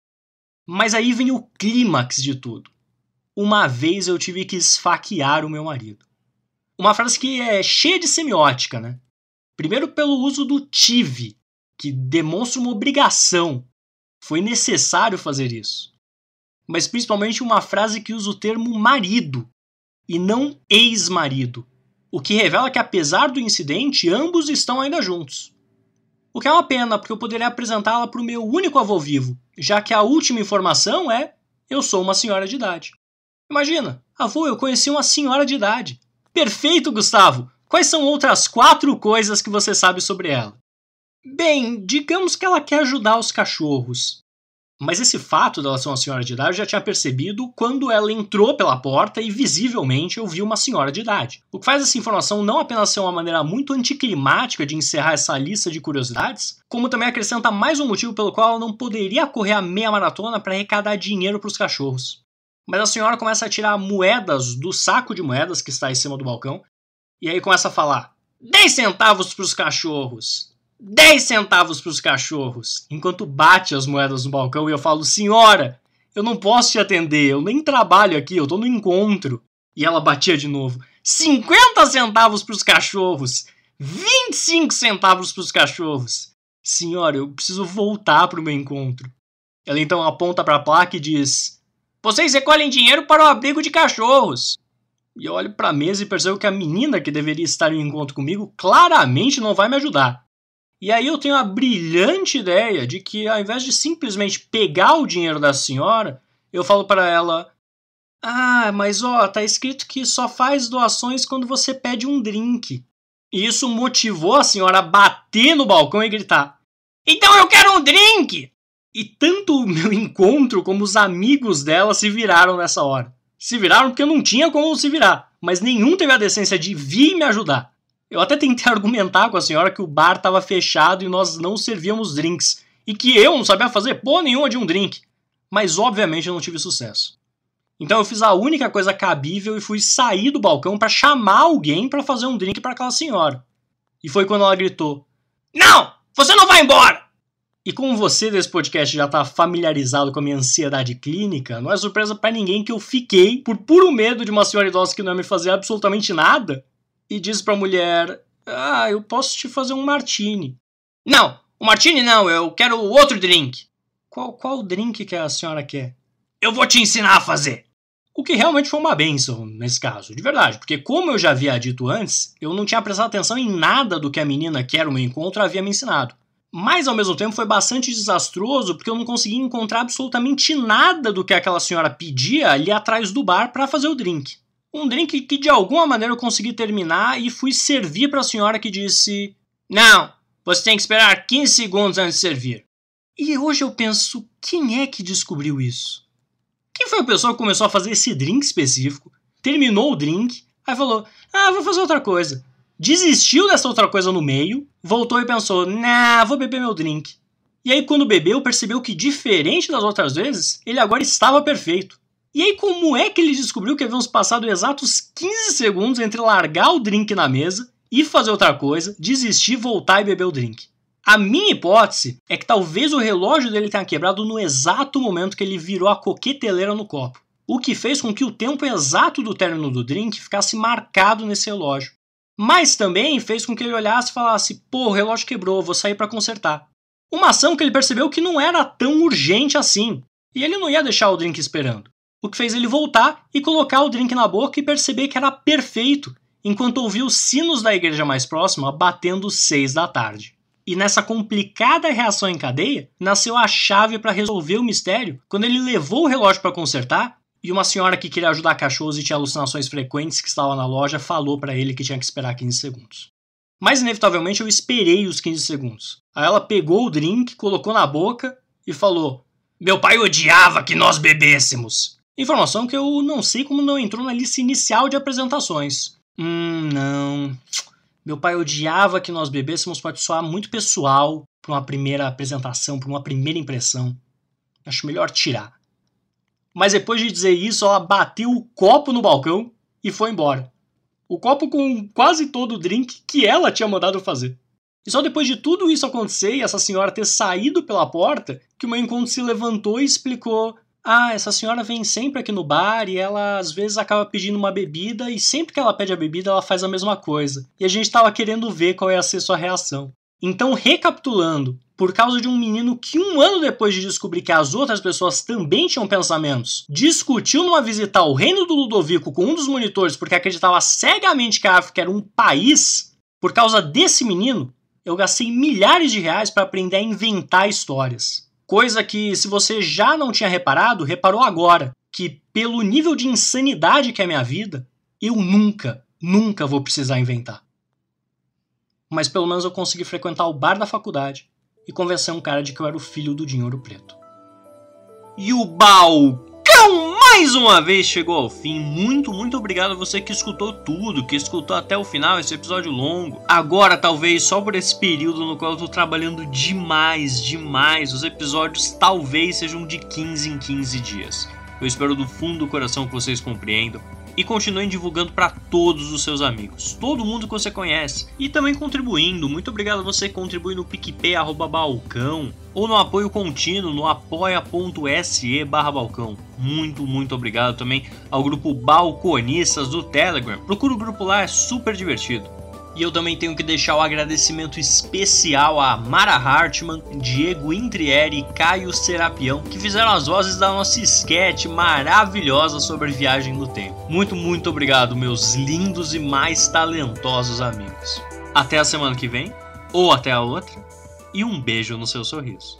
Mas aí vem o clímax de tudo. Uma vez eu tive que esfaquear o meu marido. Uma frase que é cheia de semiótica, né? Primeiro pelo uso do tive, que demonstra uma obrigação. Foi necessário fazer isso. Mas principalmente uma frase que usa o termo marido, e não ex-marido. O que revela que, apesar do incidente, ambos estão ainda juntos. O que é uma pena, porque eu poderia apresentá-la para o meu único avô vivo, já que a última informação é: eu sou uma senhora de idade. Imagina, avô, eu conheci uma senhora de idade. Perfeito, Gustavo! Quais são outras quatro coisas que você sabe sobre ela? Bem, digamos que ela quer ajudar os cachorros. Mas esse fato dela ser uma senhora de idade eu já tinha percebido quando ela entrou pela porta e visivelmente eu vi uma senhora de idade. O que faz essa informação não apenas ser uma maneira muito anticlimática de encerrar essa lista de curiosidades, como também acrescenta mais um motivo pelo qual ela não poderia correr a meia maratona para arrecadar dinheiro para os cachorros. Mas a senhora começa a tirar moedas do saco de moedas que está em cima do balcão e aí começa a falar: dez centavos para os cachorros! dez centavos para os cachorros, enquanto bate as moedas no balcão e eu falo: senhora, eu não posso te atender, eu nem trabalho aqui, eu estou no encontro. E ela batia de novo: cinquenta centavos para os cachorros, vinte e cinco centavos para os cachorros. Senhora, eu preciso voltar para o meu encontro. Ela então aponta para a placa e diz: vocês recolhem dinheiro para o abrigo de cachorros. E eu olho pra mesa e percebo que a menina que deveria estar em encontro comigo claramente não vai me ajudar. E aí eu tenho a brilhante ideia de que, ao invés de simplesmente pegar o dinheiro da senhora, eu falo para ela: ah, mas ó, tá escrito que só faz doações quando você pede um drink. E isso motivou a senhora a bater no balcão e gritar: então eu quero um drink! E tanto o meu encontro como os amigos dela se viraram nessa hora. Se viraram porque não tinha como se virar, mas nenhum teve a decência de vir me ajudar. Eu até tentei argumentar com a senhora que o bar estava fechado e nós não servíamos drinks, e que eu não sabia fazer porra nenhuma de um drink. Mas obviamente eu não tive sucesso. Então eu fiz a única coisa cabível e fui sair do balcão para chamar alguém para fazer um drink para aquela senhora. E foi quando ela gritou: não! Você não vai embora! E como você desse podcast já está familiarizado com a minha ansiedade clínica, não é surpresa para ninguém que eu fiquei, por puro medo de uma senhora idosa que não ia me fazer absolutamente nada, e disse para a mulher: ah, eu posso te fazer um martini. Não, um martini não, eu quero outro drink. Qual, qual drink que a senhora quer? Eu vou te ensinar a fazer. O que realmente foi uma bênção nesse caso, de verdade, porque como eu já havia dito antes, eu não tinha prestado atenção em nada do que a menina que era o meu encontro havia me ensinado. Mas, ao mesmo tempo, foi bastante desastroso porque eu não consegui encontrar absolutamente nada do que aquela senhora pedia ali atrás do bar para fazer o drink. Um drink que, de alguma maneira, eu consegui terminar e fui servir para a senhora que disse: não, você tem que esperar quinze segundos antes de servir. E hoje eu penso, quem é que descobriu isso? Quem foi a pessoa que começou a fazer esse drink específico, terminou o drink, aí falou: ah, vou fazer outra coisa. Desistiu dessa outra coisa no meio, voltou e pensou: nah, vou beber meu drink. E aí quando bebeu, percebeu que, diferente das outras vezes, ele agora estava perfeito. E aí como é que ele descobriu que havíamos passado exatos quinze segundos entre largar o drink na mesa e fazer outra coisa, desistir, voltar e beber o drink? A minha hipótese é que talvez o relógio dele tenha quebrado no exato momento que ele virou a coqueteleira no copo, o que fez com que o tempo exato do término do drink ficasse marcado nesse relógio. Mas também fez com que ele olhasse e falasse: pô, o relógio quebrou, vou sair para consertar. Uma ação que ele percebeu que não era tão urgente assim, e ele não ia deixar o drink esperando. O que fez ele voltar e colocar o drink na boca e perceber que era perfeito, enquanto ouvia os sinos da igreja mais próxima batendo seis da tarde. E nessa complicada reação em cadeia, nasceu a chave para resolver o mistério quando ele levou o relógio para consertar e uma senhora que queria ajudar cachorros e tinha alucinações frequentes que estava na loja falou para ele que tinha que esperar quinze segundos. Mas inevitavelmente eu esperei os quinze segundos. Aí ela pegou o drink, colocou na boca e falou: meu pai odiava que nós bebêssemos. Informação que eu não sei como não entrou na lista inicial de apresentações. Hum, não. Meu pai odiava que nós bebêssemos pode soar muito pessoal para uma primeira apresentação, para uma primeira impressão. Acho melhor tirar. Mas depois de dizer isso, ela bateu o copo no balcão e foi embora. O copo com quase todo o drink que ela tinha mandado fazer. E só depois de tudo isso acontecer e essa senhora ter saído pela porta, que o meu encontro se levantou e explicou: ah, essa senhora vem sempre aqui no bar e ela às vezes acaba pedindo uma bebida e sempre que ela pede a bebida ela faz a mesma coisa. E a gente estava querendo ver qual ia ser sua reação. Então, recapitulando, por causa de um menino que um ano depois de descobrir que as outras pessoas também tinham pensamentos, discutiu numa visita ao reino do Ludovico com um dos monitores porque acreditava cegamente que a África era um país, por causa desse menino, eu gastei milhares de reais para aprender a inventar histórias. Coisa que, se você já não tinha reparado, reparou agora, que pelo nível de insanidade que é a minha vida, eu nunca, nunca vou precisar inventar. Mas pelo menos eu consegui frequentar o bar da faculdade e convencer um cara de que eu era o filho do Dinheiro Preto. E o balcão mais uma vez chegou ao fim. Muito, muito obrigado a você que escutou tudo, que escutou até o final esse episódio longo. Agora, talvez, só por esse período no qual eu tô trabalhando demais, demais, os episódios talvez sejam de quinze em quinze dias. Eu espero do fundo do coração que vocês compreendam e continuem divulgando para todos os seus amigos, todo mundo que você conhece, e também contribuindo. Muito obrigado a você que contribui no PicPay arroba balcão ou no apoio contínuo no apoia.se barra balcão. Muito, muito obrigado também ao grupo Balconistas do Telegram. Procura o grupo lá, é super divertido. E eu também tenho que deixar o agradecimento especial a Mara Hartmann, Diego Intrieri e Caio Serapião, que fizeram as vozes da nossa sketch maravilhosa sobre viagem no tempo. Muito, muito obrigado, meus lindos e mais talentosos amigos. Até a semana que vem, ou até a outra, e um beijo no seu sorriso.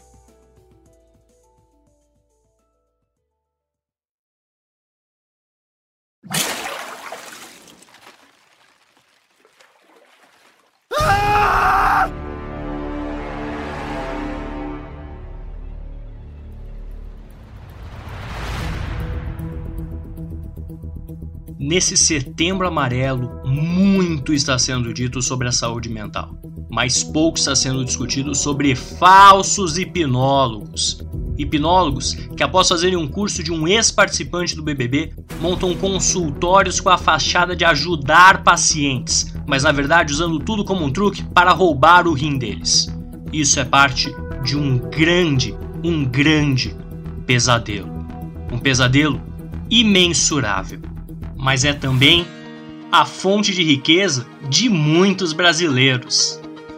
Nesse setembro amarelo, muito está sendo dito sobre a saúde mental, mas pouco está sendo discutido sobre falsos hipnólogos. Hipnólogos que, após fazerem um curso de um ex-participante do B B B, montam consultórios com a fachada de ajudar pacientes, mas na verdade usando tudo como um truque para roubar o rim deles. Isso é parte de um grande, um grande pesadelo. Um pesadelo imensurável. Mas é também a fonte de riqueza de muitos brasileiros.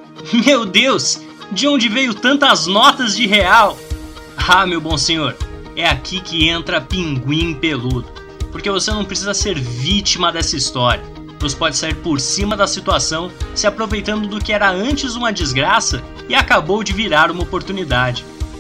Meu Deus, de onde veio tantas notas de real? Ah, meu bom senhor, é aqui que entra Pinguim Peludo, porque você não precisa ser vítima dessa história. Você pode sair por cima da situação, se aproveitando do que era antes uma desgraça e acabou de virar uma oportunidade.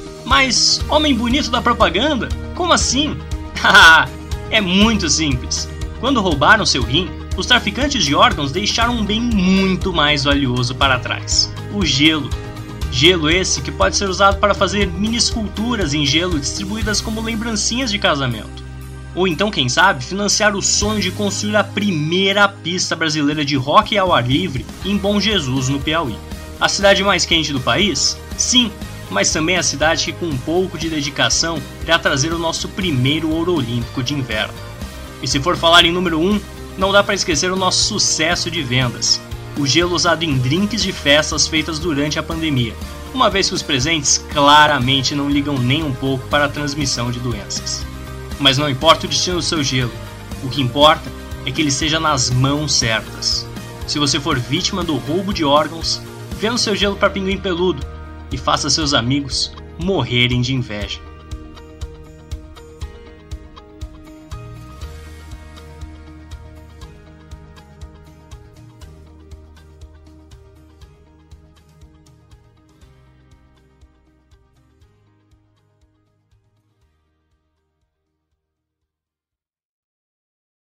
Mas, homem bonito da propaganda? Como assim? Haha, é muito simples. Quando roubaram seu rim, os traficantes de órgãos deixaram um bem muito mais valioso para trás: o gelo. Gelo esse que pode ser usado para fazer mini esculturas em gelo distribuídas como lembrancinhas de casamento. Ou então, quem sabe, financiar o sonho de construir a primeira pista brasileira de hóquei ao ar livre em Bom Jesus, no Piauí. A cidade mais quente do país? Sim, mas também a cidade que com um pouco de dedicação irá trazer o nosso primeiro ouro olímpico de inverno. E se for falar em número um, não dá para esquecer o nosso sucesso de vendas: o gelo usado em drinks de festas feitas durante a pandemia, uma vez que os presentes claramente não ligam nem um pouco para a transmissão de doenças. Mas não importa o destino do seu gelo, o que importa é que ele seja nas mãos certas. Se você for vítima do roubo de órgãos, venda o seu gelo para Pinguim Peludo e faça seus amigos morrerem de inveja.